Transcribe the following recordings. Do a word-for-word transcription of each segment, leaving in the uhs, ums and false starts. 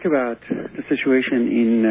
about the situation in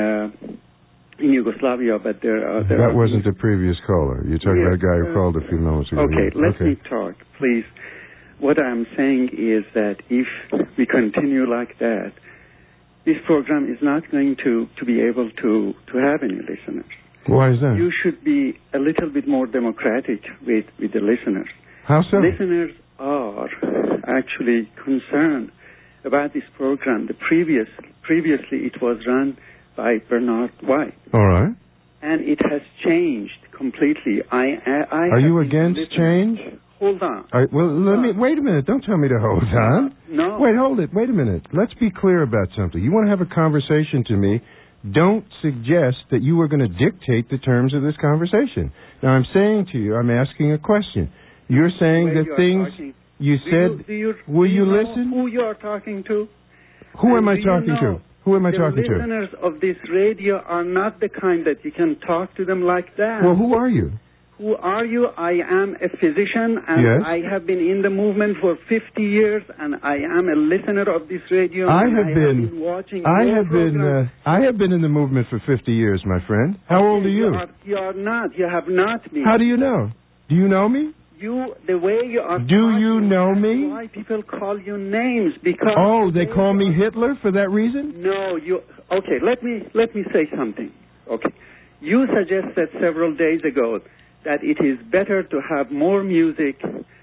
uh, in Yugoslavia, but there are... There that are wasn't the previous caller. You're talking yeah, about a guy who uh, called a few moments ago. Okay, let okay. me talk, please. What I'm saying is that if we continue like that, this program is not going to, to be able to, to have any listeners. Why is that? You should be a little bit more democratic with, with the listeners. How so? Listeners are actually concerned about this program. The previous, previously it was run by Bernard White. All right. And it has changed completely. I, I, I Are you against change? Hold on. All right, well, let me, wait a minute. Don't tell me to hold on. No. Wait, hold it. Wait a minute. Let's be clear about something. You want to have a conversation to me, don't suggest that you are going to dictate the terms of this conversation. Now, I'm saying to you, I'm asking a question. You're saying that you things talking, you do said, you, do you, will do you, you know listen? who you are talking to? Who and am I do talking you know to? Who am I talking to? The listeners of this radio are not the kind that you can talk to them like that. Well, who are you? Who are you? I am a physician, and yes? I have been in the movement for fifty years, and I am a listener of this radio. I and have I been, have been watching. I your have been. Uh, I have been in the movement for fifty years, my friend. How okay, old are you? You are, you are not. You have not been. How do you know? Do you know me? You, the way you are. Do talking, you know me? Why people call you names? Because. Oh, they call me Hitler for that reason? No, you. Okay, let me let me say something. Okay, you suggested several days ago that it is better to have more music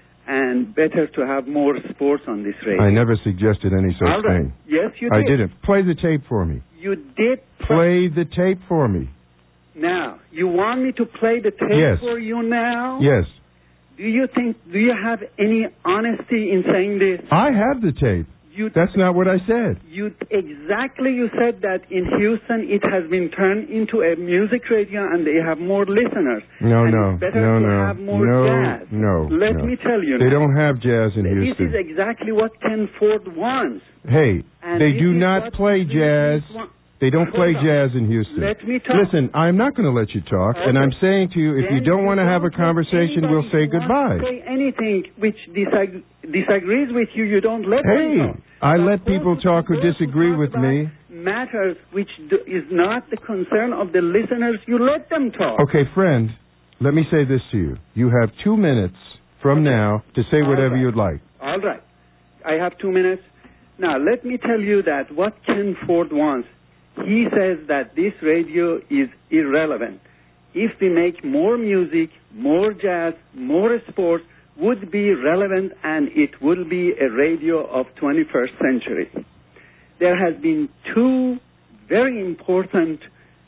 and better to have more sports on this radio. I never suggested any such All right. thing. Yes, you did. I didn't. Play the tape for me. You did. Play the tape for me. Now, you want me to play the tape yes. for you now? Yes. Do you think, do you have any honesty in saying this? I have the tape. You, That's not what I said. You exactly. You said that in Houston it has been turned into a music radio and they have more listeners. No, and no, it's better no, to no, have more no, jazz. no. Let no. me tell you. They now. don't have jazz in this Houston. This is exactly what Ken Ford wants. Hey, and they do is not play jazz. They don't play jazz in Houston. Let me talk. Listen, I'm not going to let you talk, okay. and I'm saying to you, if then you don't want to have a conversation, we'll say goodbye. Say anything which disag- disagrees with you, you don't let hey, them talk. I but let people talk who disagree with me. Matters which do, is not the concern of the listeners, you let them talk. Okay, friend, let me say this to you. You have two minutes from okay. now to say All whatever right. you'd like. All right. I have two minutes. Now, let me tell you that what Ken Ford wants, he says that this radio is irrelevant. If we make more music, more jazz, more sports, would be relevant and it will be a radio of twenty-first century. There has been two very important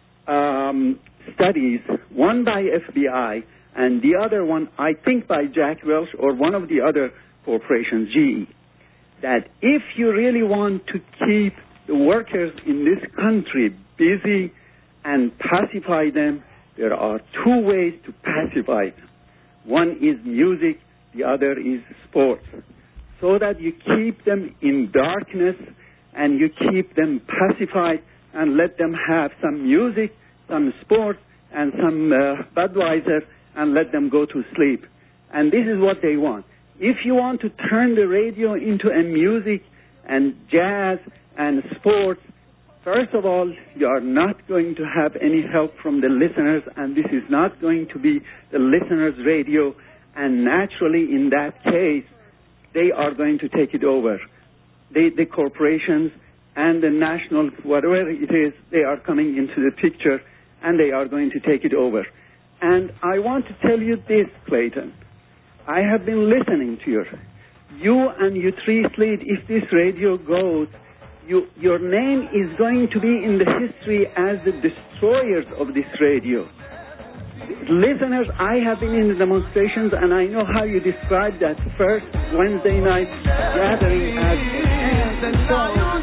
um, studies, one by F B I and the other one, I think, by Jack Welch or one of the other corporations, G E, that if you really want to keep the workers in this country busy and pacify them, there are two ways to pacify them. One is music, the other is sports. So that you keep them in darkness and you keep them pacified and let them have some music, some sports, and some uh, Budweiser and let them go to sleep. And this is what they want. If you want to turn the radio into a music and jazz and sports, first of all, you are not going to have any help from the listeners, and this is not going to be the listeners' radio, and naturally, in that case, they are going to take it over. They, the corporations and the national, whatever it is, they are coming into the picture, and they are going to take it over. And I want to tell you this, Clayton. I have been listening to you. You and you three Sleet, if this radio goes, You, your name is going to be in the history as the destroyers of this radio. Listeners, I have been in the demonstrations and I know how you describe that first Wednesday night gathering as and so on.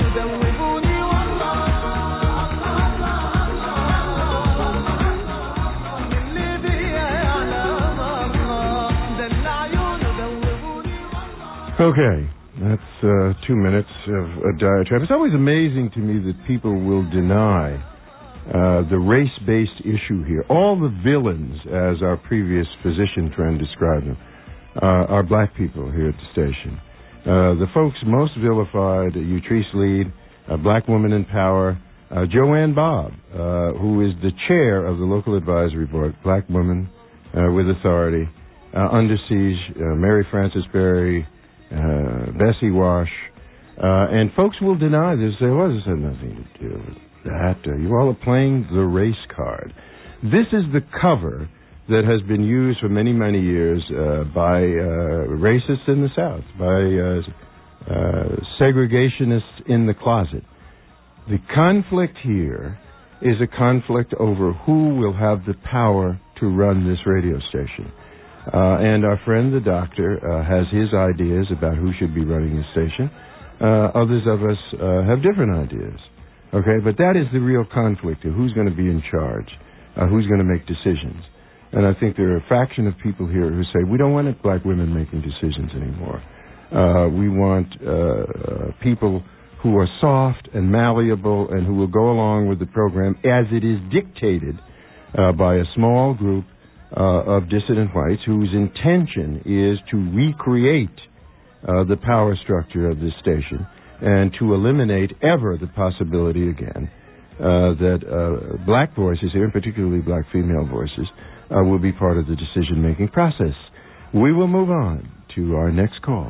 Okay. That's uh, two minutes of a diatribe. It's always amazing to me that people will deny uh, the race-based issue here. All the villains, as our previous physician friend described them, uh, are black people here at the station. Uh, the folks most vilified, Utrice Lead uh, Black Woman in Power, uh, Joanne Bobb, uh, who is the chair of the local advisory board, Black Women uh, with Authority, uh, Under Siege, uh, Mary Frances Berry, uh, Bessie Wash, uh, and folks will deny this. Say, well, this has nothing to do with that. Uh, you all are playing the race card. This is the cover that has been used for many, many years uh, by uh, racists in the South, by uh, uh, segregationists in the closet. The conflict here is a conflict over who will have the power to run this radio station. Uh, and our friend, the doctor, uh, has his ideas about who should be running the station. Uh, others of us uh, have different ideas. Okay, but that is the real conflict of who's going to be in charge, uh, who's going to make decisions. And I think there are a fraction of people here who say, we don't want black women making decisions anymore. Uh, we want uh, uh, people who are soft and malleable and who will go along with the program as it is dictated uh, by a small group uh, of dissident whites whose intention is to recreate uh, the power structure of this station and to eliminate ever the possibility again uh, that uh, black voices here, and particularly black female voices, uh, will be part of the decision-making process. We will move on to our next call.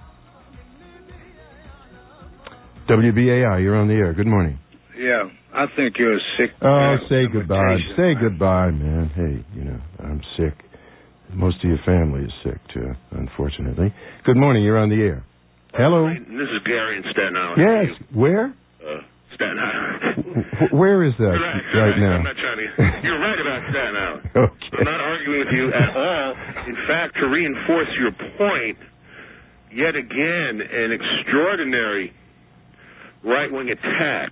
W B A I, you're on the air. Good morning. Yeah, I think you're a sick. Oh, say goodbye. Say goodbye, man. Hey, you know, I'm sick. Most of your family is sick, too, unfortunately. Good morning. You're on the air. Hello. Uh, this is Gary in Staten Island. Yes. Where? Uh, Staten Island. Where is that right, right, right now? I'm not trying to. You're right about Staten Island. Okay. I'm not arguing with you at all. In fact, to reinforce your point, yet again, an extraordinary right-wing attack.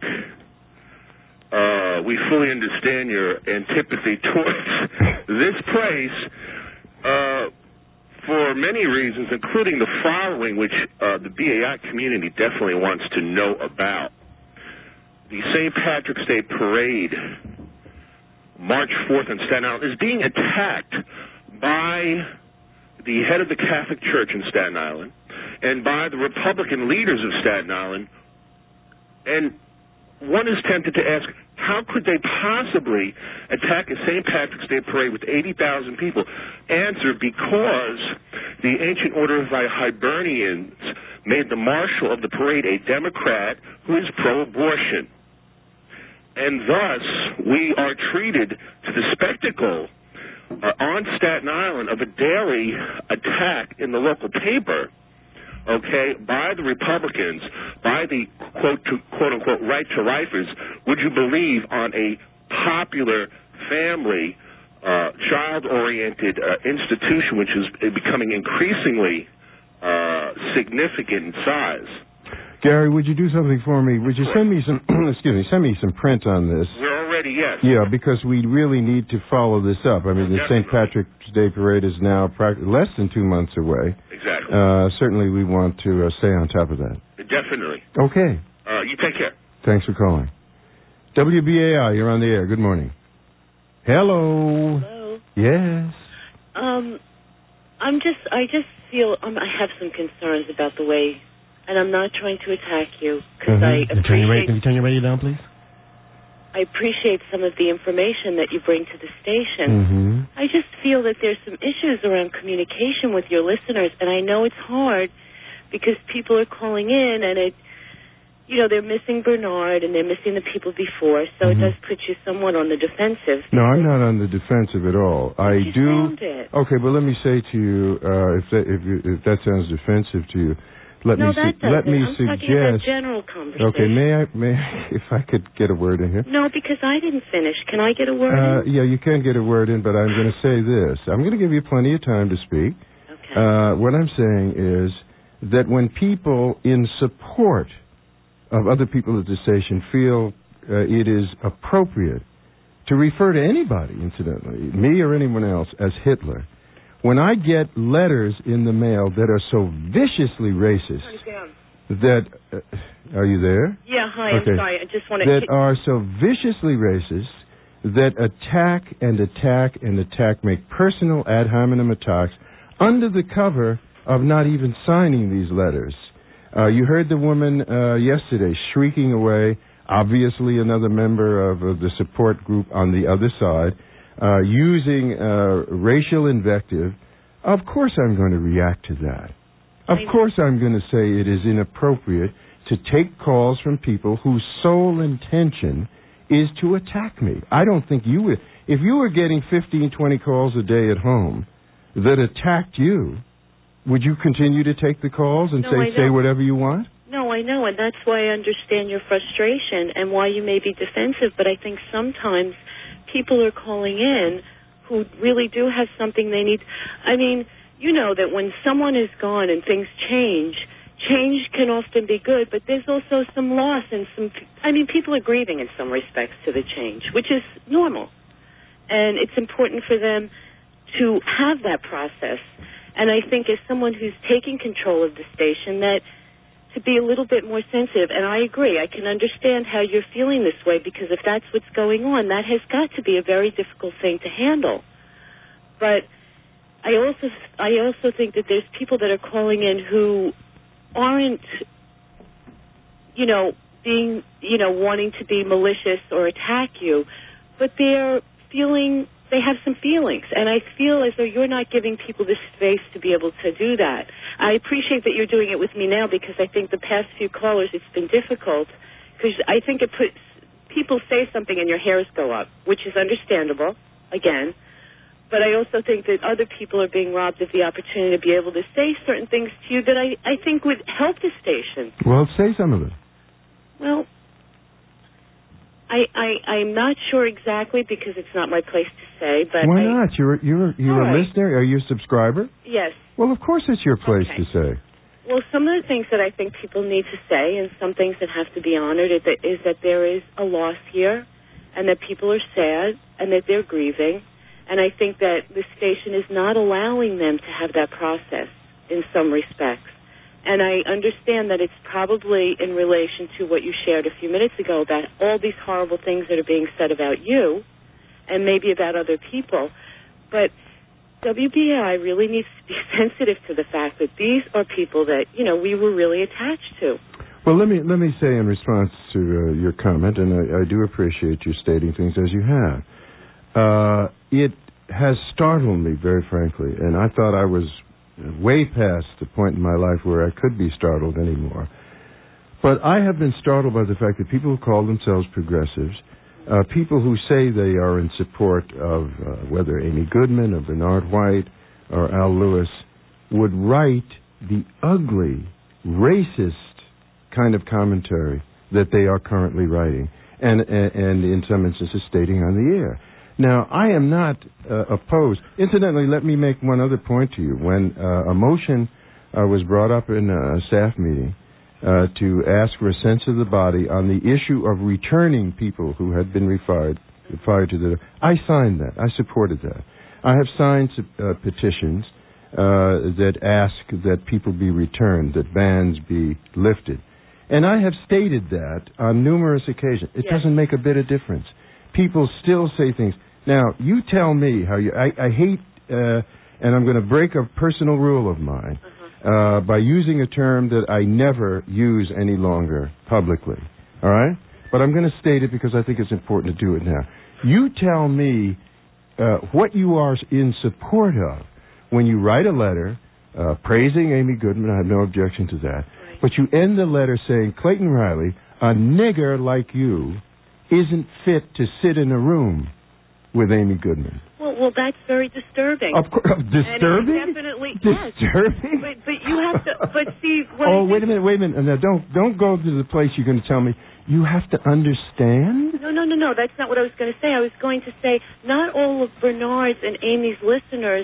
Uh, we fully understand your antipathy towards this place uh, for many reasons, including the following, which uh, the B A I community definitely wants to know about. The Saint Patrick's Day Parade, March fourth in Staten Island, is being attacked by the head of the Catholic Church in Staten Island and by the Republican leaders of Staten Island. And one is tempted to ask, how could they possibly attack a Saint Patrick's Day Parade with eighty thousand people? Answer, because the Ancient Order of the Hibernians made the marshal of the parade a Democrat who is pro-abortion. And thus, we are treated to the spectacle uh, on Staten Island of a daily attack in the local paper, okay, by the Republicans, by the quote to, quote unquote right to lifers, would you believe, on a popular family, uh, child oriented uh, institution which is becoming increasingly uh, significant in size. Gary, would you do something for me? Would you send me some, excuse me, send me some print on this? We're already, yes. Yeah, because we really need to follow this up. I mean, the Saint Patrick's Day Parade is now practically less than two months away. Exactly. Uh, certainly we want to uh, stay on top of that. Definitely. Okay. Uh, you take care. Thanks for calling. W B A I, you're on the air. Good morning. Hello. Hello. Yes. Um, I'm just, I just feel, um, I have some concerns about the way, and I'm not trying to attack you, because mm-hmm. I appreciate... Can you, radio, can you turn your radio down, please? I appreciate some of the information that you bring to the station. Mm-hmm. I just feel that there's some issues around communication with your listeners, and I know it's hard because people are calling in, and it, you know, they're missing Bernard and they're missing the people before, so mm-hmm. it does put you somewhat on the defensive. No, I'm not on the defensive at all. I you do. Sound it. Okay, but let me say to you, uh, if that if, you, if that sounds defensive to you, let no, me that su- let me I'm suggest. talking about general conversation. Okay, may I may I, if I could get a word in here? No, because I didn't finish. Can I get a word uh, in? Yeah, you can get a word in, but I'm going to say this. I'm going to give you plenty of time to speak. Okay. Uh, what I'm saying is that when people in support of other people at the station feel uh, it is appropriate to refer to anybody, incidentally, me or anyone else, as Hitler, when I get letters in the mail that are so viciously racist, that, uh, are you there? Yeah, hi, okay. I'm sorry, I just want to... That are so viciously racist, that attack and attack and attack, make personal ad hominem attacks under the cover of not even signing these letters. Uh, you heard the woman uh, yesterday shrieking away, obviously another member of, of the support group on the other side, uh, using uh, racial invective. Of course I'm going to react to that. Of course I'm going to say it is inappropriate to take calls from people whose sole intention is to attack me. I don't think you would. If you were getting fifteen, twenty calls a day at home that attacked you, would you continue to take the calls and no, say say whatever you want? No, I know, and that's why I understand your frustration and why you may be defensive, but I think sometimes people are calling in who really do have something they need. I mean, you know that when someone is gone and things change, change can often be good, but there's also some loss and some, I mean, people are grieving in some respects to the change, which is normal. And it's important for them to have that process. And I think as someone who's taking control of the station, that to be a little bit more sensitive, and I agree, I can understand how you're feeling this way, because if that's what's going on, that has got to be a very difficult thing to handle. But I also, I also think that there's people that are calling in who aren't, you know, being, you know, wanting to be malicious or attack you, but they're feeling, they have some feelings, and I feel as though you're not giving people the space to be able to do that. I appreciate that you're doing it with me now, because I think the past few callers it's been difficult, because I think it puts, people say something and your hairs go up, which is understandable, again, but I also think that other people are being robbed of the opportunity to be able to say certain things to you that I, I think would help the station. Well, say some of it. Well, I, I, I'm not sure exactly, because it's not my place to say, but why I, not? You're you're you're a right. listener. Are you a subscriber? Yes. Well, of course it's your place Okay. to say. Well, some of the things that I think people need to say, and some things that have to be honored, is that, is that there is a loss here, and that people are sad, and that they're grieving, and I think that the station is not allowing them to have that process in some respects. And I understand that it's probably in relation to what you shared a few minutes ago about all these horrible things that are being said about you and maybe about other people. But W B A I really needs to be sensitive to the fact that these are people that, you know, we were really attached to. Well, let me let me say in response to uh, your comment, and I, I do appreciate you stating things as you have. Uh, it has startled me, very frankly, and I thought I was way past the point in my life where I could be startled anymore. But I have been startled by the fact that people who call themselves progressives, uh, people who say they are in support of uh, whether Amy Goodman or Bernard White or Al Lewis, would write the ugly, racist kind of commentary that they are currently writing, and, and, and in some instances stating on the air. Now, I am not uh, opposed. Incidentally, let me make one other point to you. When uh, a motion uh, was brought up in a staff meeting uh, to ask for a sense of the body on the issue of returning people who had been refired, fired to the... I signed that. I supported that. I have signed uh, petitions uh, that ask that people be returned, that bans be lifted. And I have stated that on numerous occasions. It yes. doesn't make a bit of difference. People still say things. Now, you tell me how you... I, I hate, uh, and I'm going to break a personal rule of mine, uh-huh. uh, by using a term that I never use any longer publicly. All right? But I'm going to state it because I think it's important to do it now. You tell me uh, what you are in support of when you write a letter uh, praising Amy Goodman. I have no objection to that. Right. But you end the letter saying, Clayton Riley, a nigger like you isn't fit to sit in a room with Amy Goodman. Well, well, that's very disturbing. Of course, disturbing. And definitely, disturbing. Yes. But, but you have to. But see, what oh, wait a minute, wait a minute. Now, don't don't go to the place you're going to tell me. You have to understand. No, no, no, no. That's not what I was going to say. I was going to say not all of Bernard's and Amy's listeners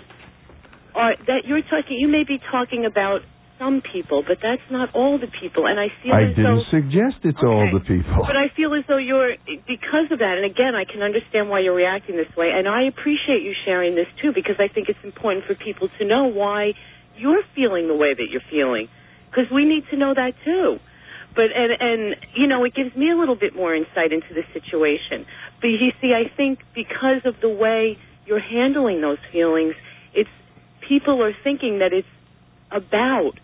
are that you're talking. You may be talking about some people, but that's not all the people. And I feel I as didn't though, suggest it's okay, all the people. But I feel as though you're, because of that, and again, I can understand why you're reacting this way, and I appreciate you sharing this too, because I think it's important for people to know why you're feeling the way that you're feeling, because we need to know that too. But, and, and, you know, it gives me a little bit more insight into the situation. But you see, I think because of the way you're handling those feelings, it's, people are thinking that it's about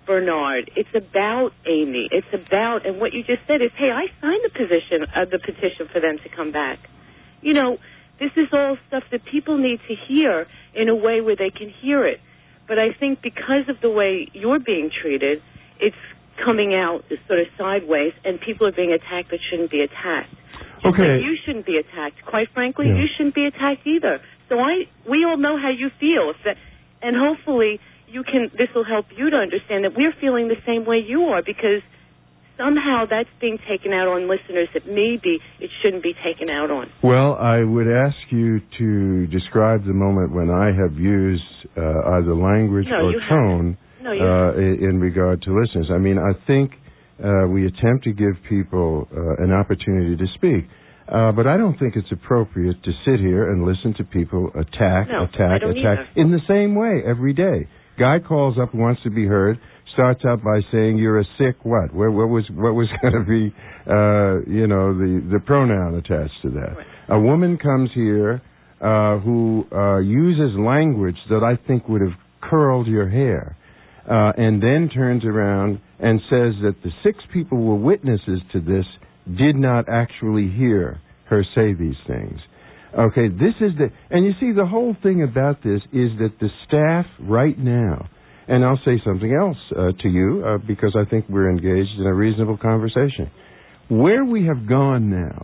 Bernard. It's about Amy. It's about, and what you just said is, hey, I signed the position, uh, the petition for them to come back. You know, this is all stuff that people need to hear in a way where they can hear it. But I think because of the way you're being treated, it's coming out sort of sideways, and people are being attacked that shouldn't be attacked. Just okay. like you shouldn't be attacked. Quite frankly, yeah. you shouldn't be attacked either. So I, we all know how you feel. If that, and hopefully you can, this will help you to understand that we're feeling the same way you are, because somehow that's being taken out on listeners that maybe it shouldn't be taken out on. Well, I would ask you to describe the moment when I have used uh, either language no, or tone no, you uh, in regard to listeners. I mean, I think uh, we attempt to give people uh, an opportunity to speak. Uh, but I don't think it's appropriate to sit here and listen to people attack, no, attack, I don't attack either. in the same way every day. Guy calls up, wants to be heard, starts out by saying, "You're a sick what?" What, what was what was going to be, uh, you know, the the pronoun attached to that? Right. A woman comes here uh, who uh, uses language that I think would have curled your hair, uh, and then turns around and says that the six people were witnesses to this, did not actually hear her say these things. Okay, this is the, and you see, the whole thing about this is that the staff right now, and I'll say something else uh, to you, uh, because I think we're engaged in a reasonable conversation. Where we have gone now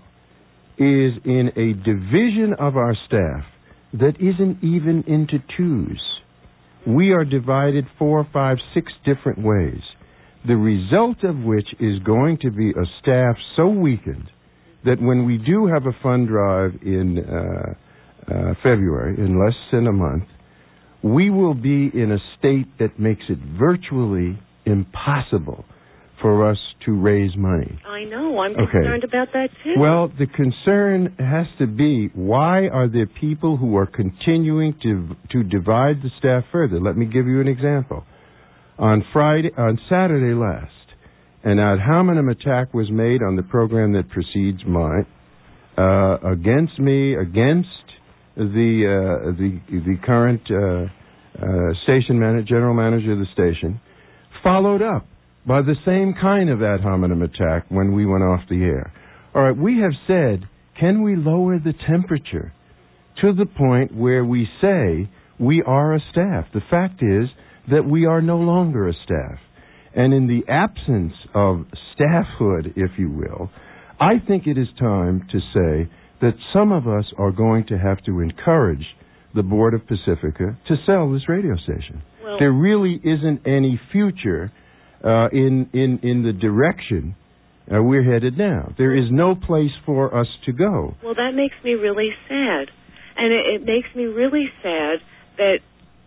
is in a division of our staff that isn't even into twos. We are divided four, five, six different ways. The result of which is going to be a staff so weakened that when we do have a fund drive in uh, uh, February, in less than a month, we will be in a state that makes it virtually impossible for us to raise money. I know. I'm okay. concerned about that, too. Well, the concern has to be, why are there people who are continuing to to divide the staff further? Let me give you an example. On Friday, on Saturday last, an ad hominem attack was made on the program that precedes mine uh, against me, against the uh, the the current uh, uh, station manager, general manager of the station, followed up by the same kind of ad hominem attack when we went off the air. All right, we have said, can we lower the temperature to the point where we say we are a staff? The fact is that we are no longer a staff. And in the absence of staffhood, if you will, I think it is time to say that some of us are going to have to encourage the Board of Pacifica to sell this radio station. Well, there really isn't any future uh, in, in, in the direction uh, we're headed now. There is no place for us to go. Well, that makes me really sad. And it, it makes me really sad that...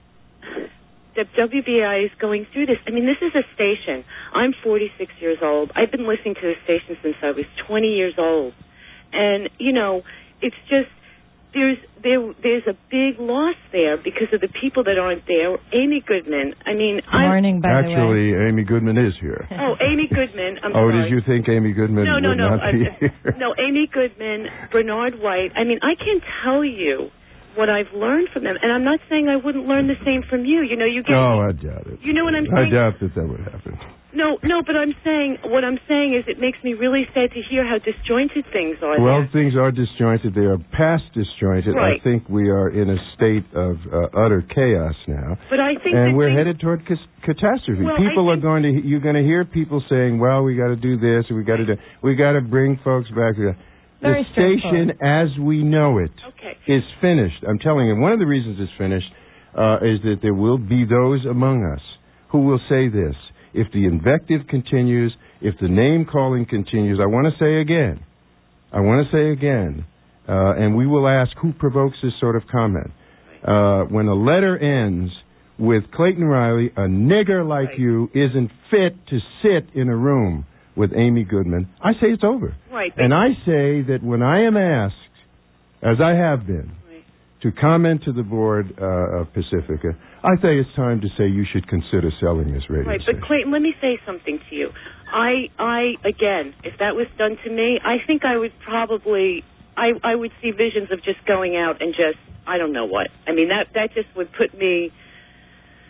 that W B I is going through this. I mean, this is a station. I'm forty-six years old. I've been listening to this station since I was twenty years old. And, you know, it's just, there's there there's a big loss there because of the people that aren't there. Amy Goodman, I mean... Good morning, by Actually, the way. Amy Goodman is here. Oh, Amy Goodman, I'm oh, sorry. did you think Amy Goodman no, no, would no, not be uh, here? No, Amy Goodman, Bernard White. I mean, I can tell you what I've learned from them. And I'm not saying I wouldn't learn the same from you. You know, you get... No, I doubt it. You know what I'm I saying? doubt that that would happen. No, no, but I'm saying, what I'm saying is it makes me really sad to hear how disjointed things are Well, there. things are disjointed. They are past disjointed. Right. I think we are in a state of uh, utter chaos now. But I think and that we're things, headed toward c- catastrophe. Well, people I are think, going to, you're going to hear people saying, well, we got to do this, or we got to do, we got to bring folks back. Very the station as we know it okay. is finished. I'm telling you, one of the reasons it's finished uh, is that there will be those among us who will say this. If the invective continues, if the name-calling continues, I want to say again, I want to say again, uh, and we will ask who provokes this sort of comment. Uh, when a letter ends with Clayton Riley, a nigger like right. you isn't fit to sit in a room with Amy Goodman, I say it's over. Right. And I say that when I am asked, as I have been, Right. to comment to the board uh, of Pacifica, I say it's time to say you should consider selling this radio Right, station. but Clayton, let me say something to you. I, I, again, if that was done to me, I think I would probably, I, I would see visions of just going out and just, I don't know what. I mean, that, that just would put me,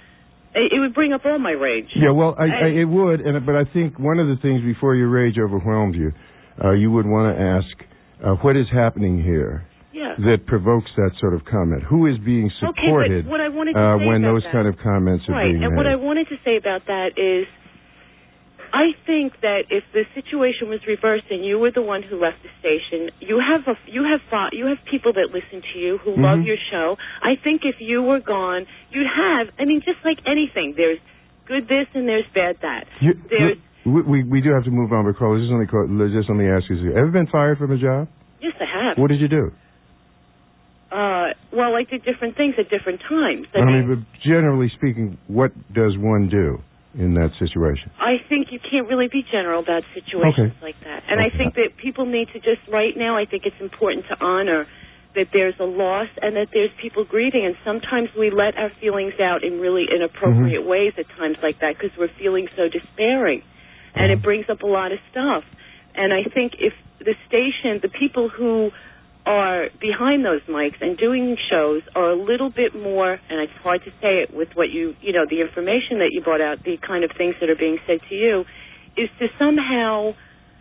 It, it would bring up all my rage. Yeah, well, I, I, I, it would, and but I think one of the things before your rage overwhelmed you, uh, you would want to ask, uh, what is happening here yeah. that provokes that sort of comment? Who is being supported okay, but what I wanted to uh, say when about those that, kind of comments are right, being and made? what I wanted to say about that is, I think that if the situation was reversed and you were the one who left the station, you have a, you have you have people that listen to you who mm-hmm. love your show. I think if you were gone, you'd have. I mean, just like anything, there's good this and there's bad that. You, there's we, we we do have to move on, but Carl, just let me just let me ask you: have you ever been fired from a job? Yes, I have. What did you do? Uh, well, I did different things at different times. I I, mean, mean, but generally speaking, what does one do in that situation? I think you can't really be general about situations okay. like that. And okay. I think that people need to just, right now, I think it's important to honor that there's a loss and that there's people grieving. And sometimes we let our feelings out in really inappropriate mm-hmm. ways at times like that because we're feeling so despairing. And mm-hmm. it brings up a lot of stuff. And I think if the station, the people who are behind those mics and doing shows are a little bit more, and it's hard to say it with what you, you know, the information that you brought out, the kind of things that are being said to you, is to somehow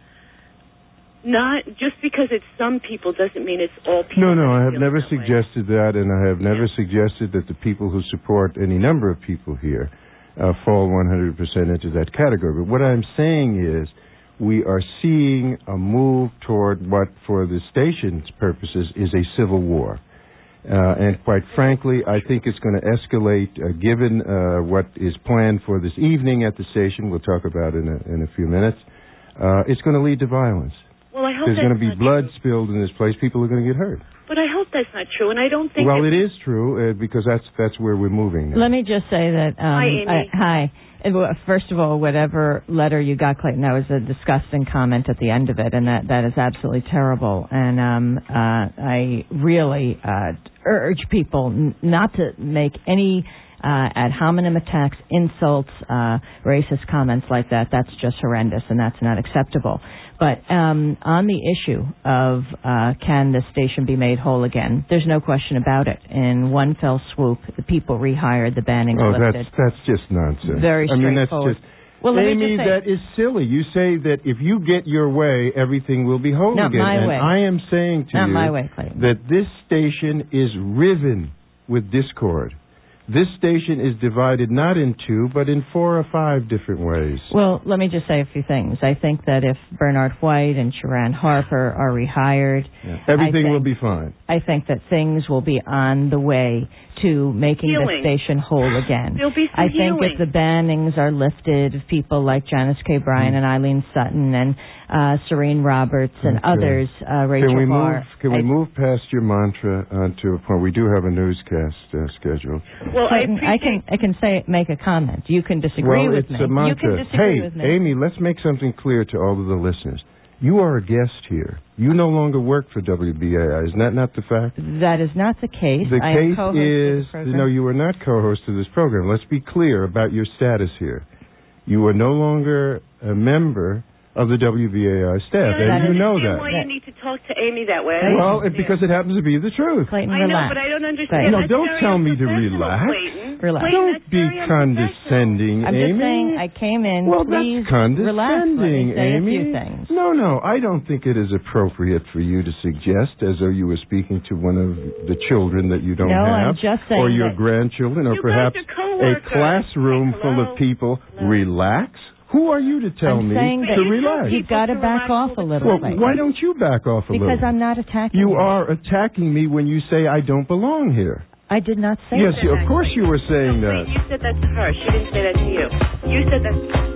not, just because it's some people doesn't mean it's all people. No, no, I have never that suggested way. that, and I have never yeah. suggested that the people who support any number of people here uh, fall one hundred percent into that category. But what I'm saying is, we are seeing a move toward what, for the station's purposes, is a civil war. Uh, and quite frankly, I think it's going to escalate, uh, given uh, what is planned for this evening at the station. We'll talk about it in a, in a few minutes. Uh, it's going to lead to violence. Well, I hope There's going to be blood true. spilled in this place. People are going to get hurt. But I hope that's not true, and I don't think... Well, it is true, uh, because that's that's where we're moving now. Let me just say that... Um, hi, Amy. I, hi. First of all, whatever letter you got, Clayton, that was a disgusting comment at the end of it, and that, that is absolutely terrible. And um, uh, I really uh, urge people n- not to make any uh, ad hominem attacks, insults, uh, racist comments like that. That's just horrendous, and that's not acceptable. But um, on the issue of uh, can the station be made whole again, there's no question about it. In one fell swoop, the people rehired, the banning oh, lifted. that's that's just nonsense. Very I mean, that's straightforward. just... Well, let Amy, me just say, that is silly. You say that if you get your way, everything will be whole not again. my and way. I am saying to not you my way, Clayton. that this station is riven with discord. This station is divided not in two, but in four or five different ways. Well, let me just say a few things. I think that if Bernard White and Sharon Harper are rehired... Yeah. Everything think, will be fine. I think that things will be on the way to making healing. the station whole again. There'll be some I think healing. if the bannings are lifted of people like Janice K. Bryan mm. and Eileen Sutton and uh, Serene Roberts and okay. others, uh, Rachel Can we Barr, move? Can we I, move past your mantra onto a point? We do have a newscast uh, scheduled. Well, Clayton, I, I can I can say make a comment. You can disagree well, with it's me. A mantra. You can disagree hey, with me. Amy, let's make something clear to all of the listeners. You are a guest here. You no longer work for W B A I. Isn't that not the fact? That is not the case. The I case am is, program. no, you are not co-host of this program. Let's be clear about your status here. You are no longer a member of the W B A I staff, yeah, and you know that. Why you need to talk to Amy that way? Well, it, because it happens to be the truth. Clayton, I relax. know, but I don't understand. No, That's don't very tell me to unprofessional, relax. Clayton. Relax. Clayton, Don't that's be very condescending, I'm Amy. just saying I came in. Well, Please that's condescending, relax. Let me say Amy. a few things. No, no, I don't think it is appropriate for you to suggest as though you were speaking to one of the children that you don't no, have, I'm just saying or your that grandchildren, or You perhaps guys are a coworkers. classroom Like, full hello? of people. No. Relax. Who are you to tell I'm me saying to that you relax? You've got to to back relax off a all the little Well, bit. why don't you back off a Because little? I'm not attacking You you. are attacking me when you say I don't belong here. I did not say Yes, that. you, of course you were saying no, that. You said that to her. She didn't say that to you. You said that.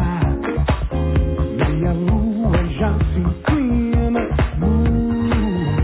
Meia lua já se inclina no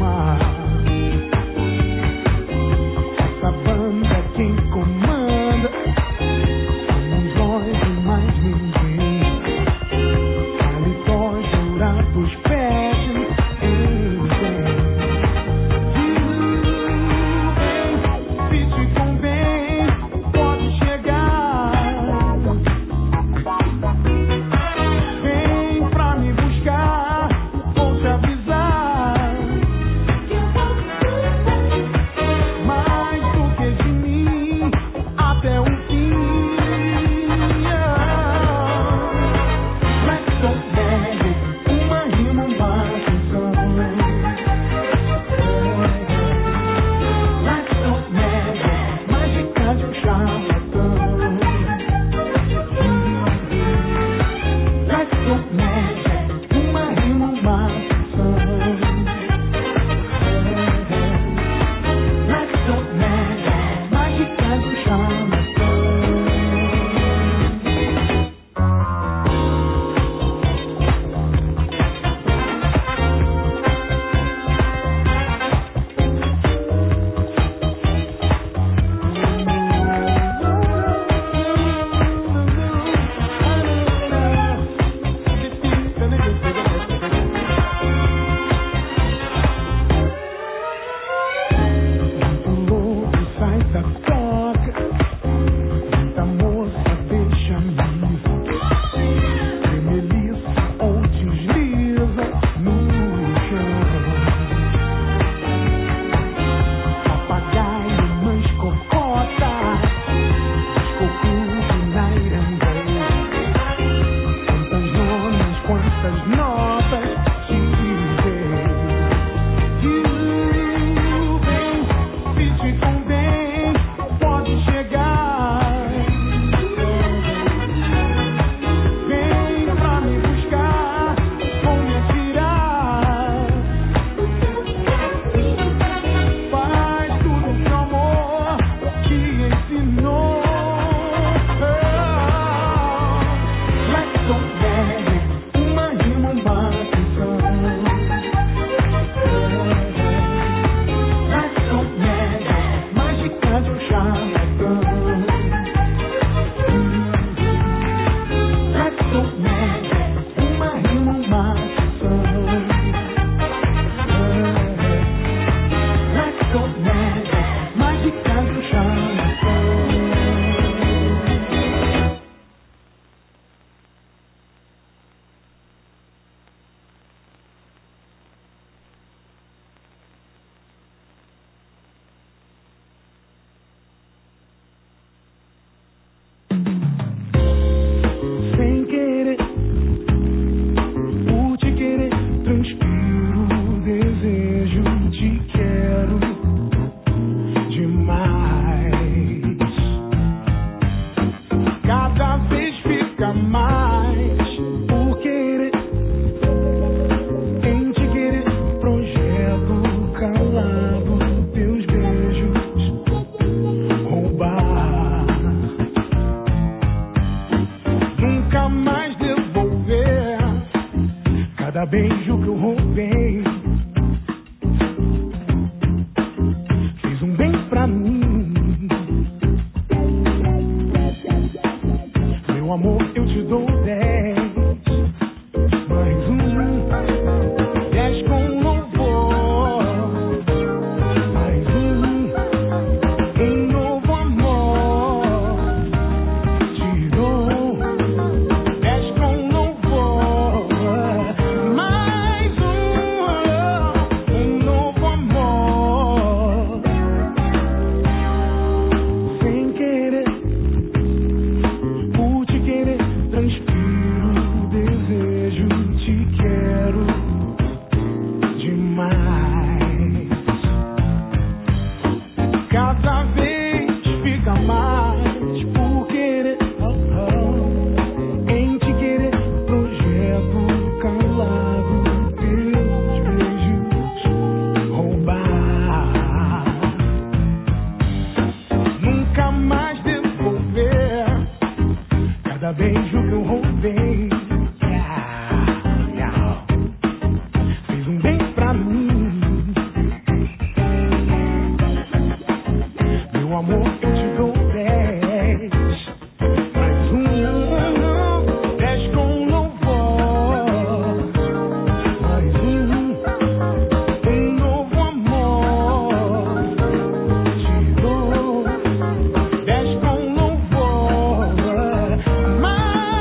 My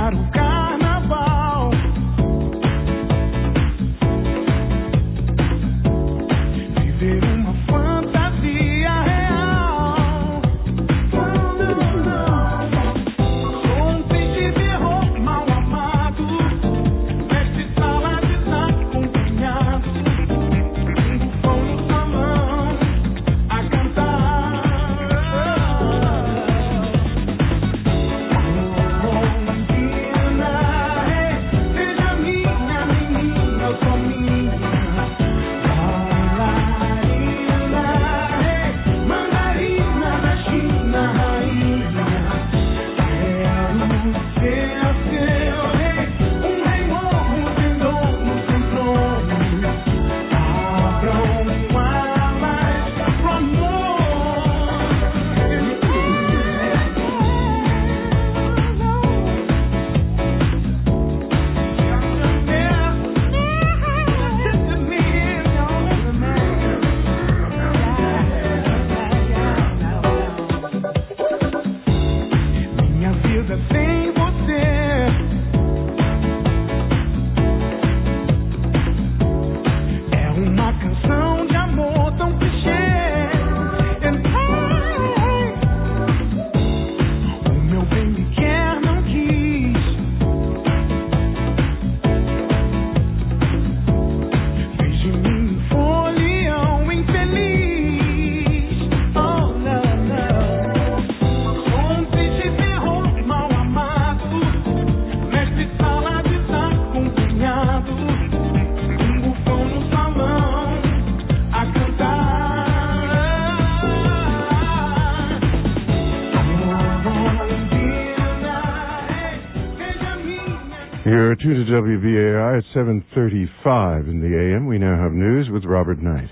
You're tuned to W B A I at seven thirty-five in the A M. We now have news with Robert Knight.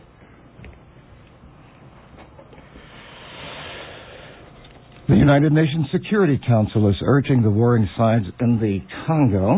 The United Nations Security Council is urging the warring sides in the Congo.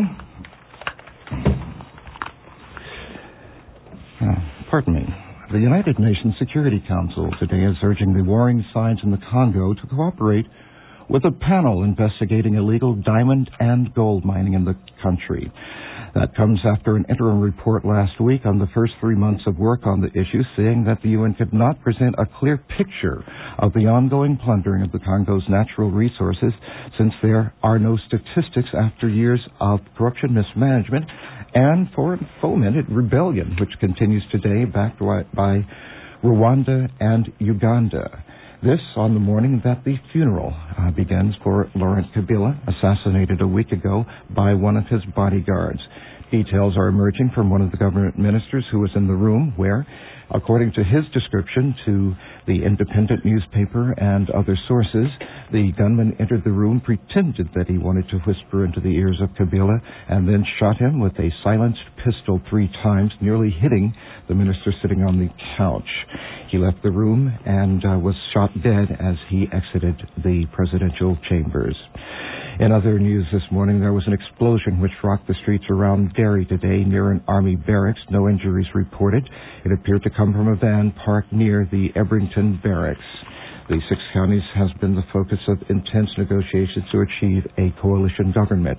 Oh, pardon me. The United Nations Security Council today is urging the warring sides in the Congo to cooperate with a panel investigating illegal diamond and gold mining in the country. That comes after an interim report last week on the first three months of work on the issue, saying that the U N could not present a clear picture of the ongoing plundering of the Congo's natural resources, since there are no statistics after years of corruption, mismanagement, and fomented rebellion, which continues today, backed by Rwanda and Uganda. This on the morning that the funeral uh, begins for Laurent Kabila, assassinated a week ago by one of his bodyguards. Details are emerging from one of the government ministers who was in the room where, according to his description to the independent newspaper and other sources, the gunman entered the room, pretended that he wanted to whisper into the ears of Kabila, and then shot him with a silenced pistol three times, nearly hitting the minister sitting on the couch. He left the room and uh, was shot dead as he exited the presidential chambers. In other news this morning, there was an explosion which rocked the streets around Derry today near an army barracks. No injuries reported. It appeared to come from a van parked near the Ebrington barracks. The Six Counties has been the focus of intense negotiations to achieve a coalition government.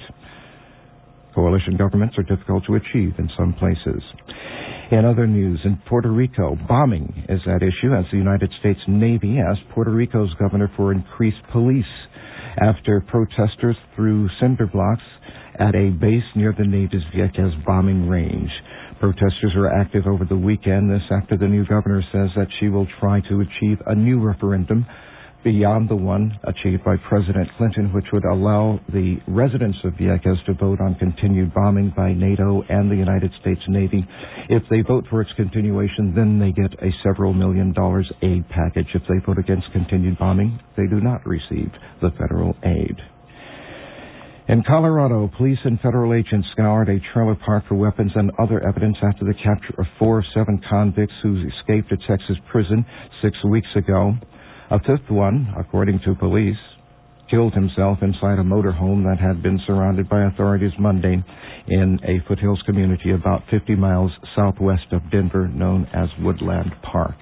Coalition governments are difficult to achieve in some places. In other news, in Puerto Rico, bombing is at issue as the United States Navy asked Puerto Rico's governor for increased police after protesters threw cinder blocks at a base near the Navy's Vieques bombing range. Protesters are active over the weekend, this after the new governor says that she will try to achieve a new referendum beyond the one achieved by President Clinton, which would allow the residents of Vieques to vote on continued bombing by NATO and the United States Navy. If they vote for its continuation, then they get a several million dollars aid package. If they vote against continued bombing, they do not receive the federal aid. In Colorado, police and federal agents scoured a trailer park for weapons and other evidence after the capture of four of seven convicts who escaped a Texas prison six weeks ago. A fifth one, according to police, killed himself inside a motorhome that had been surrounded by authorities Monday in a foothills community about fifty miles southwest of Denver known as Woodland Park.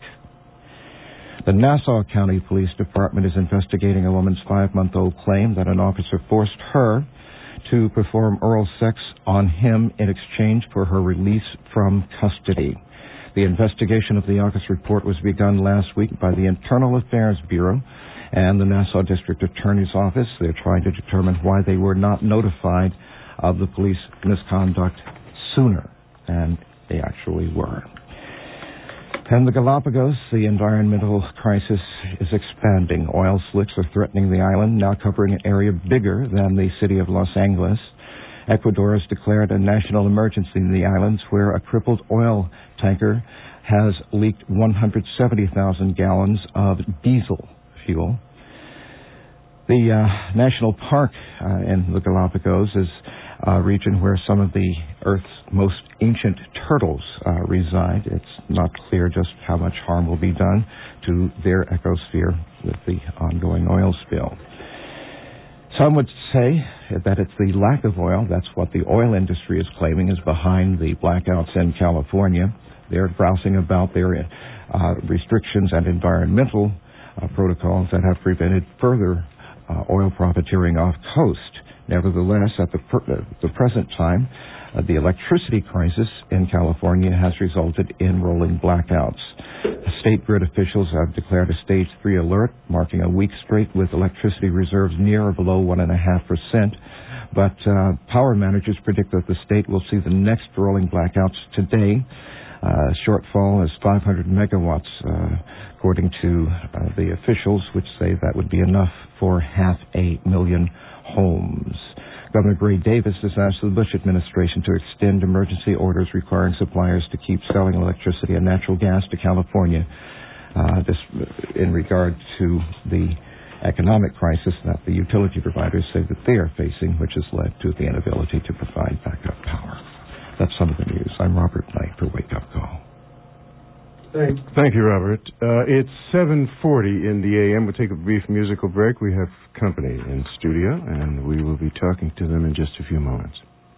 The Nassau County Police Department is investigating a woman's five-month-old claim that an officer forced her to perform oral sex on him in exchange for her release from custody. The investigation of the August report was begun last week by the Internal Affairs Bureau and the Nassau District Attorney's Office. They're trying to determine why they were not notified of the police misconduct sooner, and they actually were. And the Galapagos, the environmental crisis is expanding. Oil slicks are threatening the island, now covering an area bigger than the city of Los Angeles. Ecuador has declared a national emergency in the islands, where a crippled oil tanker has leaked one hundred seventy thousand gallons of diesel fuel. The uh, national park uh, in the Galapagos is a region where some of the Earth's most ancient turtles uh, reside. It's not clear just how much harm will be done to their ecosphere with the ongoing oil spill. Some would say that it's the lack of oil, that's what the oil industry is claiming, is behind the blackouts in California. They're grousing about their uh, restrictions and environmental uh, protocols that have prevented further uh, oil profiteering off coast. Nevertheless, at the, per- the present time, uh, the electricity crisis in California has resulted in rolling blackouts. State grid officials have declared a stage three alert, marking a week straight with electricity reserves near or below one and a half percent. But uh, power managers predict that the state will see the next rolling blackouts today. Uh, shortfall is five hundred megawatts, uh, according to uh, the officials, which say that would be enough for half a million homes. Governor Gray Davis has asked the Bush administration to extend emergency orders requiring suppliers to keep selling electricity and natural gas to California, uh, this in regard to the economic crisis that the utility providers say that they are facing, which has led to the inability to provide backup power. That's some of the news. I'm Robert Knight for Wake Up Call. Thank, thank you, Robert. Uh, it's seven forty in the A M. We'll take a brief musical break. We have company in studio, and we will be talking to them in just a few moments.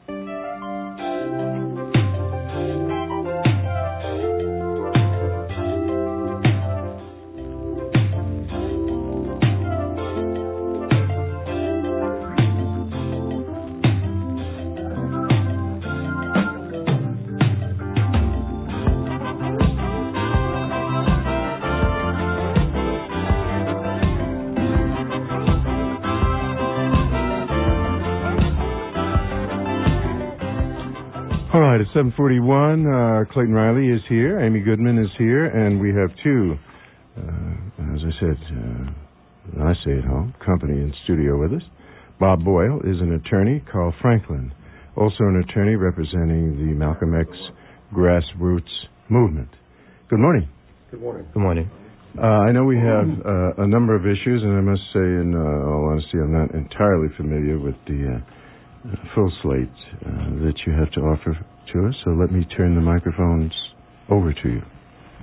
All right, it's seven forty-one. Uh, Clayton Riley is here. Amy Goodman is here. And we have two, uh, as I said, uh, I say at home, company in studio with us. Bob Boyle is an attorney. Carl Franklin, also an attorney representing the Malcolm X grassroots movement. Good morning. Good morning. Good morning. Uh, I know we have uh, a number of issues, and I must say, in uh, all honesty, I'm not entirely familiar with the uh, Uh, full slate uh, that you have to offer to us, so let me turn the microphones over to you.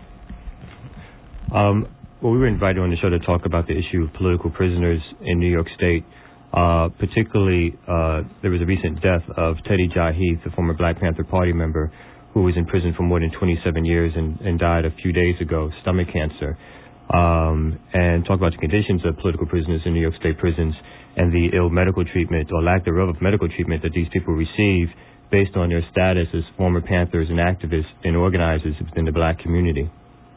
Um, well, we were invited on the show to talk about the issue of political prisoners in New York State. Uh, particularly, uh, there was a recent death of Teddy Jaheith, the former Black Panther Party member, who was in prison for more than twenty-seven years and, and died a few days ago, stomach cancer. Um, and talk about the conditions of political prisoners in New York State prisons and the ill medical treatment or lack thereof of medical treatment that these people receive based on their status as former Panthers and activists and organizers within the black community.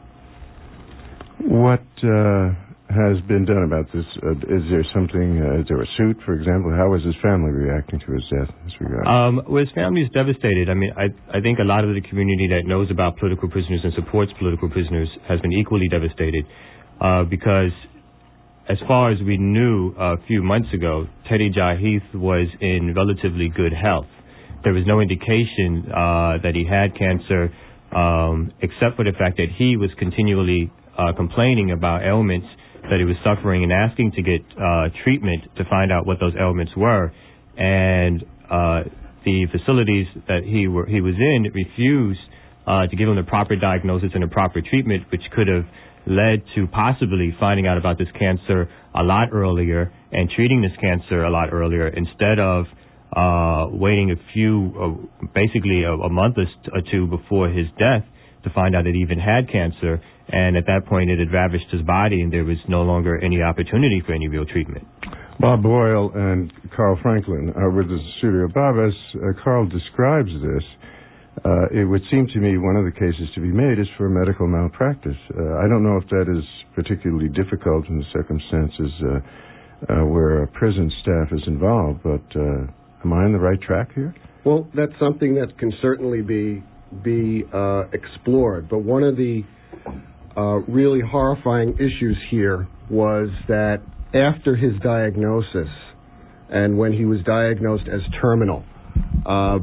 What uh, has been done about this? Uh, is there something, uh, is there a suit, for example? How is his family reacting to his death in this regard? Um, well, his family is devastated. I mean, I, I think a lot of the community that knows about political prisoners and supports political prisoners has been equally devastated uh, because as far as we knew a few months ago, Teddy Jaheith was in relatively good health. There was no indication uh, that he had cancer, um, except for the fact that he was continually uh, complaining about ailments that he was suffering and asking to get uh, treatment to find out what those ailments were. And uh, the facilities that he were he was in refused uh, to give him the proper diagnosis and the proper treatment, which could have led to possibly finding out about this cancer a lot earlier and treating this cancer a lot earlier instead of uh, waiting a few, uh, basically a, a month or two before his death to find out that he even had cancer. And at that point, it had ravaged his body, and there was no longer any opportunity for any real treatment. Bob Boyle and Carl Franklin are with us in the studio. Bob, as uh, Carl describes this, uh, it would seem to me one of the cases to be made is for medical malpractice. Uh, I don't know if that is particularly difficult in the circumstances uh, uh, where a prison staff is involved, but uh, am I on the right track here? Well, that's something that can certainly be be uh, explored, but one of the uh, really horrifying issues here was that after his diagnosis, and when he was diagnosed as terminal, uh,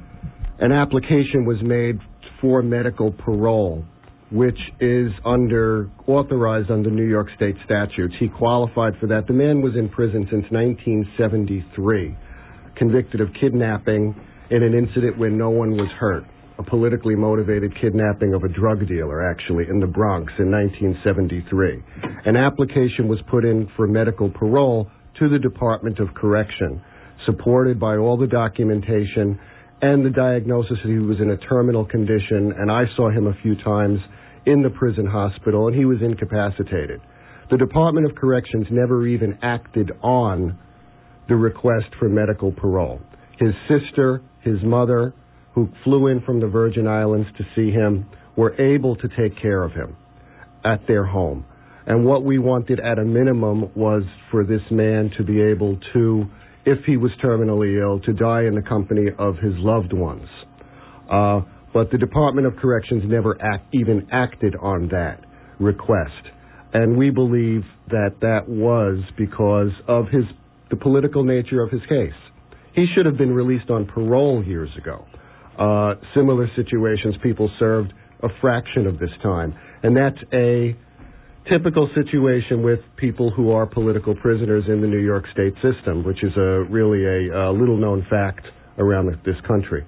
an application was made for medical parole, which is under authorized under New York State statutes. He qualified for that. The man was in prison since nineteen seventy-three, convicted of kidnapping in an incident where no one was hurt, a politically motivated kidnapping of a drug dealer, actually, in the Bronx in nineteen seventy-three. An application was put in for medical parole to the Department of Correction, supported by all the documentation and the diagnosis that he was in a terminal condition, and I saw him a few times in the prison hospital, and he was incapacitated. The Department of Corrections never even acted on the request for medical parole. His sister, his mother, who flew in from the Virgin Islands to see him, were able to take care of him at their home. And what we wanted at a minimum was for this man to be able to, if he was terminally ill, to die in the company of his loved ones. Uh, but the Department of Corrections never act, even acted on that request. And we believe that that was because of his the political nature of his case. He should have been released on parole years ago. Uh, similar situations, people served a fraction of this time. And that's a typical situation with people who are political prisoners in the New York State system, which is a really a, a little-known fact around this country.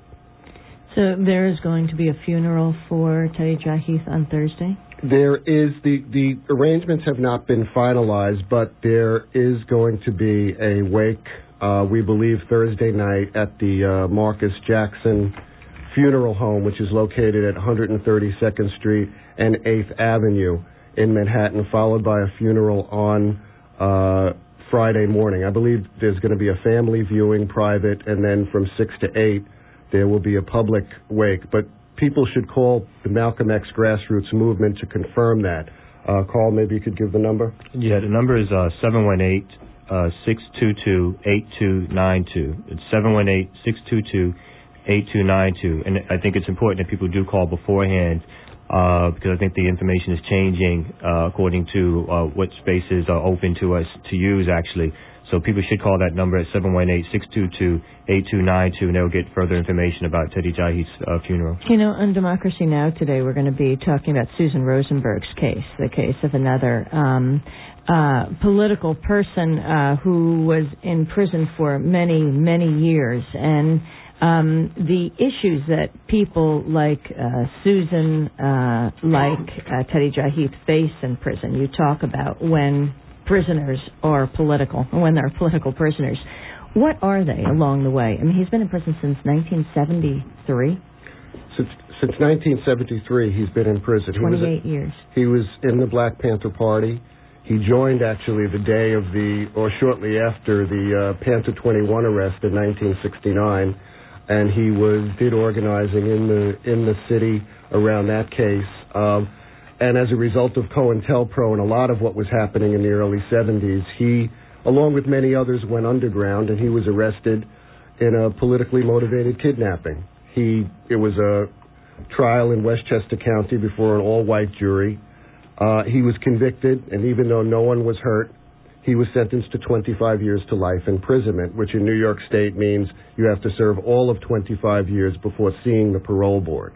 So there is going to be a funeral for Teddy Jaheith on Thursday? There is, the, the arrangements have not been finalized, but there is going to be a wake, uh, we believe, Thursday night at the uh, Marcus Jackson Funeral Home, which is located at one thirty-second Street and eighth Avenue in Manhattan, followed by a funeral on uh, Friday morning. I believe there's going to be a family viewing, private, and then from six to eight there will be a public wake. But people should call the Malcolm X Grassroots Movement to confirm that. Uh, Carl, maybe you could give the number? Yeah, the number is uh, seven one eight, six two two, eight two nine two. It's seven one eight, six two two, eight two nine two. And I think it's important that people do call beforehand uh, because I think the information is changing uh, according to uh, what spaces are open to us to use, actually. So people should call that number at seven one eight, six two two, eight two nine two, and they'll get further information about Teddy Jaheith's uh, funeral. You know, on Democracy Now! Today, we're going to be talking about Susan Rosenberg's case, the case of another um, uh, political person uh, who was in prison for many, many years. And um, the issues that people like uh, Susan, uh, like uh, Teddy Jaheith face in prison, you talk about when prisoners are political, when they're political prisoners. What are they along the way? I mean, he's been in prison since nineteen seventy-three. Since, since nineteen seventy-three, he's been in prison. twenty-eight he was a, years. He was in the Black Panther Party. He joined, actually, the day of the, or shortly after the uh, Panther twenty-one arrest in nineteen sixty-nine, and he was did organizing in the in the city around that case. Um, And as a result of COINTELPRO and a lot of what was happening in the early seventies, he, along with many others, went underground, and he was arrested in a politically motivated kidnapping. He, it was a trial in Westchester County before an all-white jury. Uh, he was convicted, and even though no one was hurt, he was sentenced to twenty-five years to life imprisonment, which in New York State means you have to serve all of twenty-five years before seeing the parole board.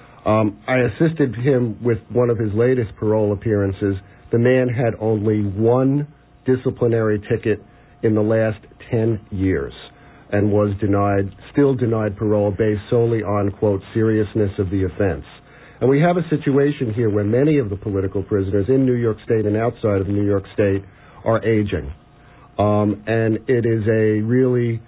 Um, I assisted him with one of his latest parole appearances. The man had only one disciplinary ticket in the last ten years and was denied, still denied parole based solely on, quote, seriousness of the offense. And we have a situation here where many of the political prisoners in New York State and outside of New York State are aging. Um, and it is a really...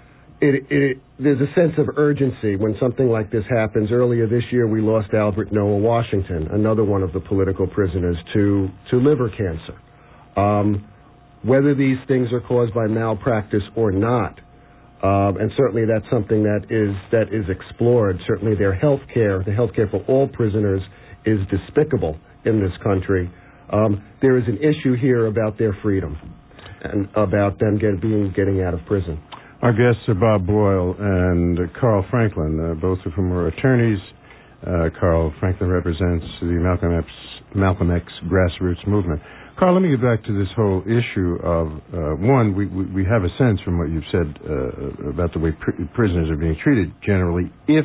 It, it, there's a sense of urgency when something like this happens. Earlier this year, we lost Albert Noah Washington, another one of the political prisoners, to, to liver cancer. Um, whether these things are caused by malpractice or not. Um, and certainly that's something that is that is explored. Certainly their health care, the health care for all prisoners, is despicable in this country. Um, there is an issue here about their freedom and about them get, being getting out of prison. Our guests are Bob Boyle and uh, Carl Franklin, uh, both of whom are attorneys. Uh, Carl Franklin represents the Malcolm X, Malcolm X grassroots movement. Carl, let me get back to this whole issue of, uh, one, we, we, we have a sense from what you've said uh, about the way pr- prisoners are being treated generally if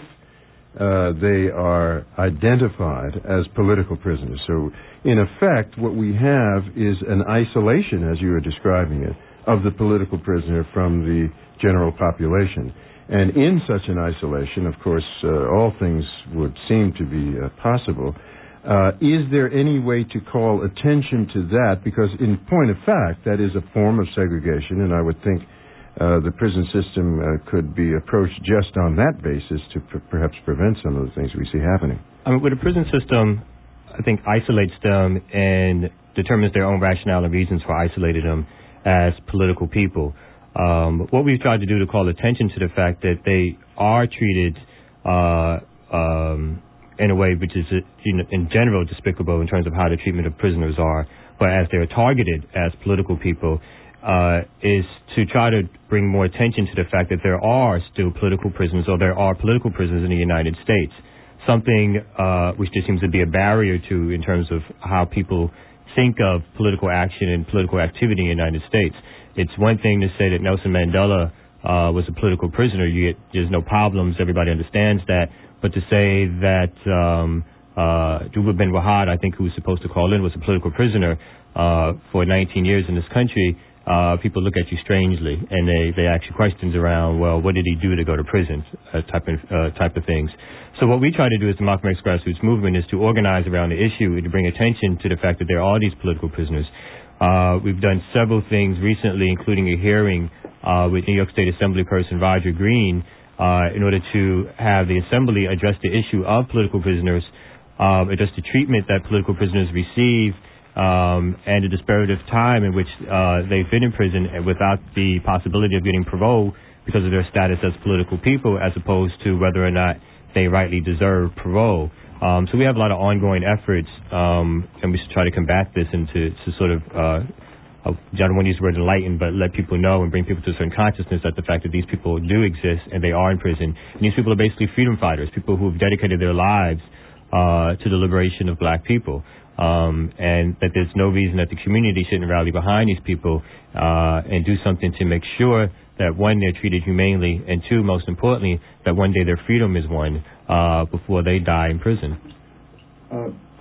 uh, they are identified as political prisoners. So, in effect, what we have is an isolation, as you were describing it, of the political prisoner from the general population. And in such an isolation, of course, uh, all things would seem to be uh, possible. Uh, is there any way to call attention to that? Because in point of fact, that is a form of segregation, and I would think uh, the prison system uh, could be approached just on that basis to p- perhaps prevent some of the things we see happening. I mean, with the prison system, I think isolates them and determines their own rationale and reasons for isolating them as political people. Um, what we've tried to do to call attention to the fact that they are treated uh, um, in a way which is, you know, in general despicable in terms of how the treatment of prisoners are, but as they're targeted as political people, uh, is to try to bring more attention to the fact that there are still political prisoners, or there are political prisoners in the United States. Something uh, which there seems to be a barrier to in terms of how people think of political action and political activity in the United States. It's one thing to say that Nelson Mandela uh, was a political prisoner. You get, there's no problems. Everybody understands that. But to say that um, uh, Juba Ben Wahad, I think, who was supposed to call in, was a political prisoner uh, for nineteen years in this country, uh, people look at you strangely, and they, they ask you questions around, well, what did he do to go to prison, uh, type of uh, type of things. So what we try to do as the Malcolm X grassroots movement is to organize around the issue and to bring attention to the fact that there are these political prisoners. Uh, we've done several things recently, including a hearing uh, with New York State Assemblyperson Roger Green uh, in order to have the Assembly address the issue of political prisoners, uh, address the treatment that political prisoners receive, um, and the disparity of time in which uh, they've been in prison without the possibility of getting parole because of their status as political people, as opposed to whether or not they rightly deserve parole. Um, so we have a lot of ongoing efforts, um, and we should try to combat this and to, to sort of, uh, I don't want to use the word enlighten, but let people know and bring people to a certain consciousness that the fact that these people do exist and they are in prison. And these people are basically freedom fighters, people who have dedicated their lives uh, to the liberation of black people. Um, and that there's no reason that the community shouldn't rally behind these people uh, and do something to make sure that, one, they're treated humanely, and two, most importantly, that one day their freedom is won uh, before they die in prison. Uh,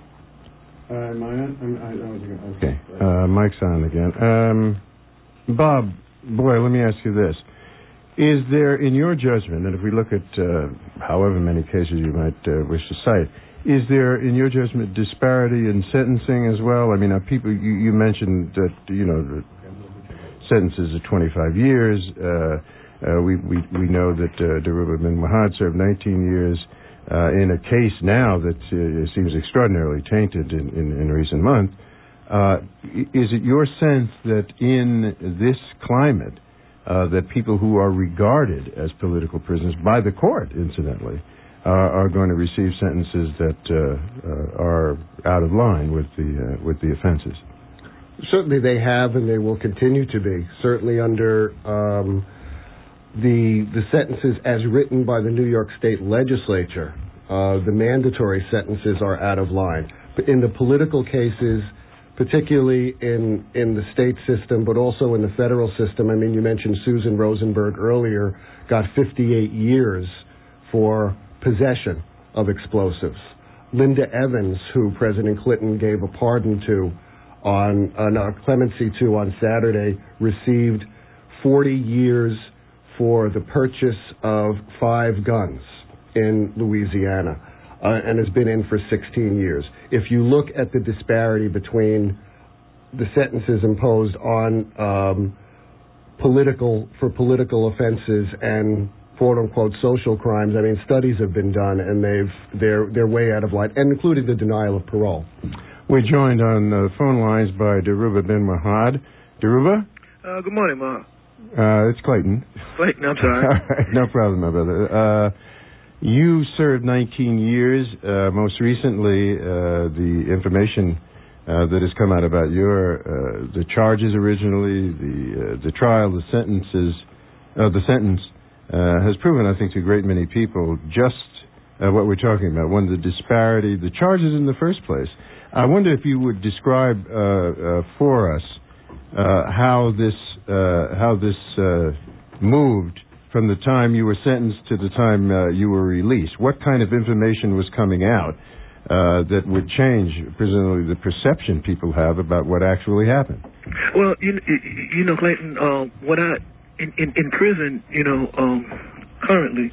uh, am I on? I, I was, okay. Uh, Mike's on again. Um, Bob, boy, let me ask you this. Is there, in your judgment, and if we look at uh, however many cases you might uh, wish to cite, is there, in your judgment, disparity in sentencing as well? I mean, are people, you, you mentioned that, you know, sentences of twenty-five years. Uh, uh, we, we we know that uh, Dhoruba bin Wahad served nineteen years uh, in a case now that uh, seems extraordinarily tainted in, in, in recent months. Uh, is it your sense that in this climate uh, that people who are regarded as political prisoners by the court, incidentally, uh, are going to receive sentences that uh, uh, are out of line with the uh, with the offenses? Certainly they have, and they will continue to be. Certainly under um, the the sentences as written by the New York State Legislature, uh, the mandatory sentences are out of line. But in the political cases, particularly in, in the state system, but also in the federal system, I mean, you mentioned Susan Rosenberg earlier, got fifty-eight years for possession of explosives. Linda Evans, who President Clinton gave a pardon to, on uh, no, clemency to on Saturday, received forty years for the purchase of five guns in Louisiana, uh, and has been in for sixteen years. If you look at the disparity between the sentences imposed on um, political for political offenses and quote unquote social crimes, I mean, studies have been done, and they've they're they're way out of line, and including the denial of parole. We're joined on uh, phone lines by Dhoruba bin Wahad, Deruba? Uh, good morning, Ma. Uh, it's Clayton. Clayton, I'm sorry. All right, no problem, my brother. Uh, you served nineteen years. Uh, most recently, uh, the information uh, that has come out about your uh, the charges originally, the uh, the trial, the sentences, uh, the sentence uh, has proven, I think, to a great many people just uh, what we're talking about. One, the disparity, the charges in the first place. I wonder if you would describe uh, uh, for us uh, how this uh, how this uh, moved from the time you were sentenced to the time uh, you were released. What kind of information was coming out uh, that would change, presumably, the perception people have about what actually happened? Well, you you know, Clayton, uh, what I in, in in prison, you know, um, currently.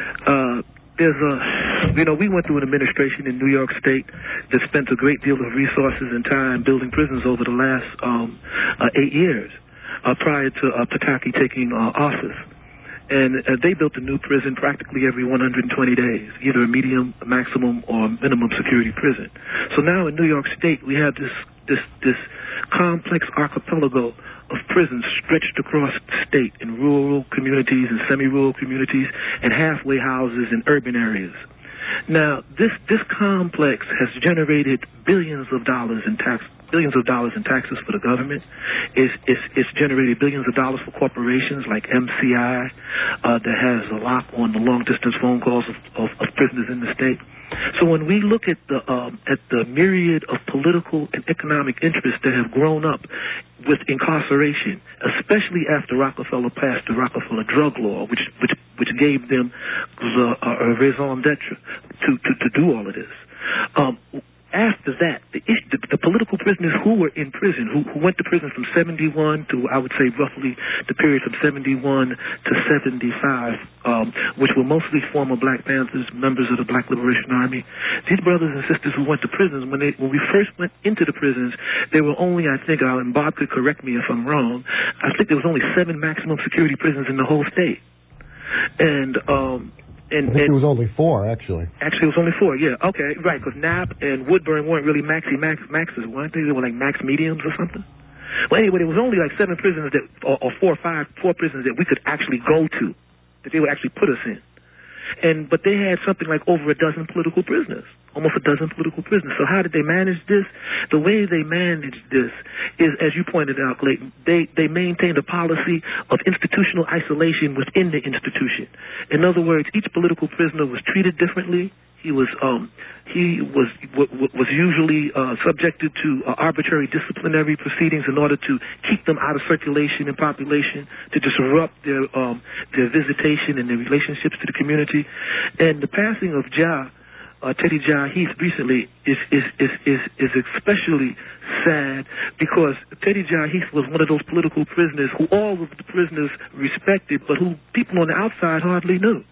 Uh, There's a, you know, we went through an administration in New York State that spent a great deal of resources and time building prisons over the last um, uh, eight years uh, prior to uh, Pataki taking uh, office. And uh, they built a new prison practically every one hundred twenty days, either a medium, a maximum, or a minimum security prison. So now in New York State, we have this this this complex archipelago of prisons stretched across the state in rural communities and semi-rural communities and halfway houses in urban areas. Now, this this complex has generated billions of dollars in tax billions of dollars in taxes for the government. It's, it's, it's generated billions of dollars for corporations like M C I uh, that has a lock on the long-distance phone calls of, of, of prisoners in the state. So when we look at the um, at the myriad of political and economic interests that have grown up with incarceration, especially after Rockefeller passed the Rockefeller drug law, which which which gave them the uh, raison d'etre to, to to do all of this. Um, After that, the, the, the political prisoners who were in prison, who, who went to prison from seventy-one to, I would say, roughly the period from seventy-one to seventy-five, um, which were mostly former Black Panthers, members of the Black Liberation Army. These brothers and sisters who went to prisons, when they when we first went into the prisons, there were only, I think, uh, and Bob could correct me if I'm wrong, I think there was only seven maximum security prisons in the whole state. And... um And, I think and it was only four, actually. Actually, it was only four, yeah. Okay, right, because Knapp and Woodburn weren't really maxi max maxes, weren't they? They were like max mediums or something. Well, anyway, there was only like seven prisons that, or, or four or five, four prisons that we could actually go to, that they would actually put us in. And but they had something like over a dozen political prisoners, almost a dozen political prisoners. So how did they manage this? The way they managed this is, as you pointed out, Clayton, they, they maintained a policy of institutional isolation within the institution. In other words, each political prisoner was treated differently. He was um, he was w- w- was usually uh, subjected to uh, arbitrary disciplinary proceedings in order to keep them out of circulation and population, to disrupt their um, their visitation and their relationships to the community. And the passing of Ja, uh, Teddy Ja Heath recently is is, is is is especially sad because Teddy Ja Heath was one of those political prisoners who all of the prisoners respected, but who people on the outside hardly knew.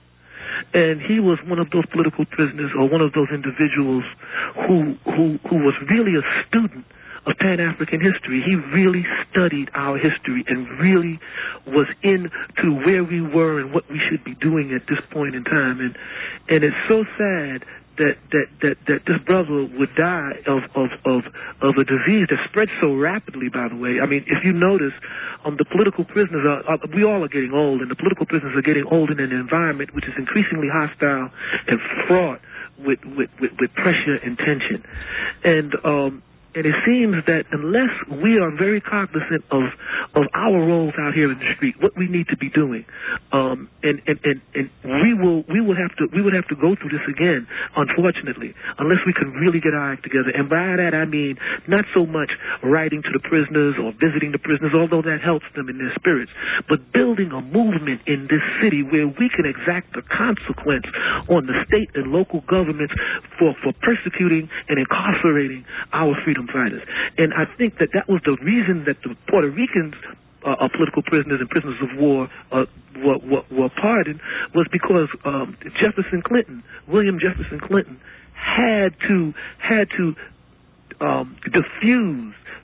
And he was one of those political prisoners, or one of those individuals who who who was really a student of Pan-African history. He really studied our history and really was into where we were and what we should be doing at this point in time. And and it's so sad that that that, that this brother would die of, of, of, of a disease that spread so rapidly, by the way. I mean, if you notice, um, the political prisoners, are, are, we all are getting old, and the political prisoners are getting old in an environment which is increasingly hostile and fraught with, with, with, with pressure and tension. And um, and it seems that unless we are very cognizant of of our roles out here in the street, what we need to be doing, um, and, and, and, and we will we will have to we would have to go through this again, unfortunately, unless we can really get our act together. And by that I mean not so much writing to the prisoners or visiting the prisoners, although that helps them in their spirits, but building a movement in this city where we can exact the consequence on the state and local governments for, for persecuting and incarcerating our freedom fighters. And I think that that was the reason that the Puerto Ricans uh, are political prisoners and prisoners of war uh, were, were, were pardoned, was because um, Jefferson Clinton, William Jefferson Clinton, had to had to um, diffuse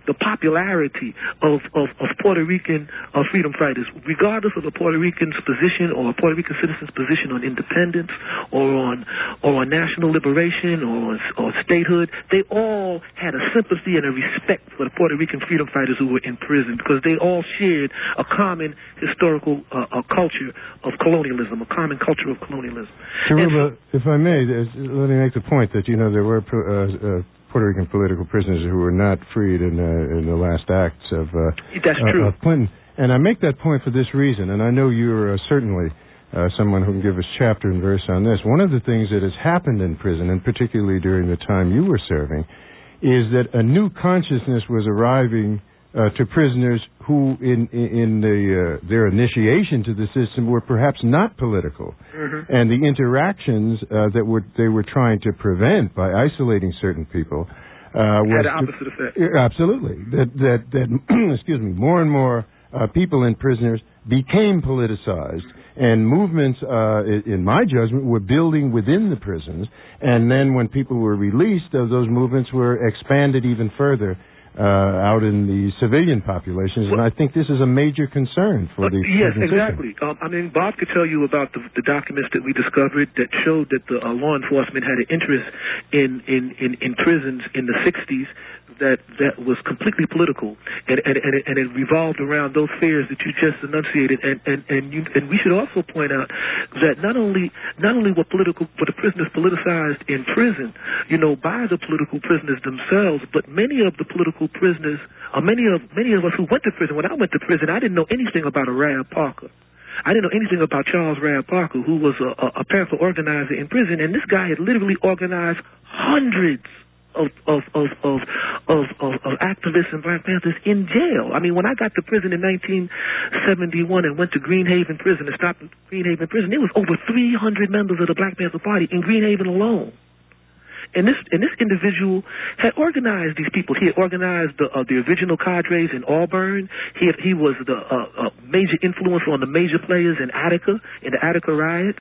the popularity of, of, of Puerto Rican uh, freedom fighters, regardless of a Puerto Rican's position or a Puerto Rican citizen's position on independence or on or on national liberation or, or statehood. They all had a sympathy and a respect for the Puerto Rican freedom fighters who were in prison because they all shared a common historical uh, a culture of colonialism, a common culture of colonialism. Taruba, if I may, let me make the point that, you know, there were uh, uh, Puerto Rican political prisoners who were not freed in, uh, in the last acts of, uh, That's uh, true. of Clinton. And I make that point for this reason, and I know you're uh, certainly uh, someone who can give us chapter and verse on this. One of the things that has happened in prison, and particularly during the time you were serving, is that a new consciousness was arriving uh, to prisoners who, in in the, uh, their initiation to the system, were perhaps not political, mm-hmm. and the interactions uh, that were they were trying to prevent by isolating certain people uh, had was the opposite effect. Absolutely, that that that excuse me, more and more uh, people and prisoners became politicized. And movements, uh, in my judgment, were building within the prisons. And then when people were released, uh, those movements were expanded even further uh, out in the civilian populations. And I think this is a major concern for the uh, Yes, prison exactly. Um, I mean, Bob could tell you about the, the documents that we discovered that showed that the uh, law enforcement had an interest in, in, in, in prisons in the sixties that that was completely political, and and and it, and it revolved around those fears that you just enunciated, and and and you and we should also point out that not only not only were political were the prisoners politicized in prison, you know, by the political prisoners themselves, but many of the political prisoners, or many of many of us who went to prison. When I went to prison, I didn't know anything about a Rab Parker. I didn't know anything about Charles Rab Parker, who was a, a, a pamphlet organizer in prison, and this guy had literally organized hundreds Of of, of of of of of activists and Black Panthers in jail. I mean, when I got to prison in nineteen seventy-one and went to Greenhaven Prison and stopped at Greenhaven Prison, there was over three hundred members of the Black Panther Party in Greenhaven alone. And this and this individual had organized these people. He had organized the uh, the original cadres in Auburn. He had, he was the uh, uh, major influence on the major players in Attica in the Attica riot.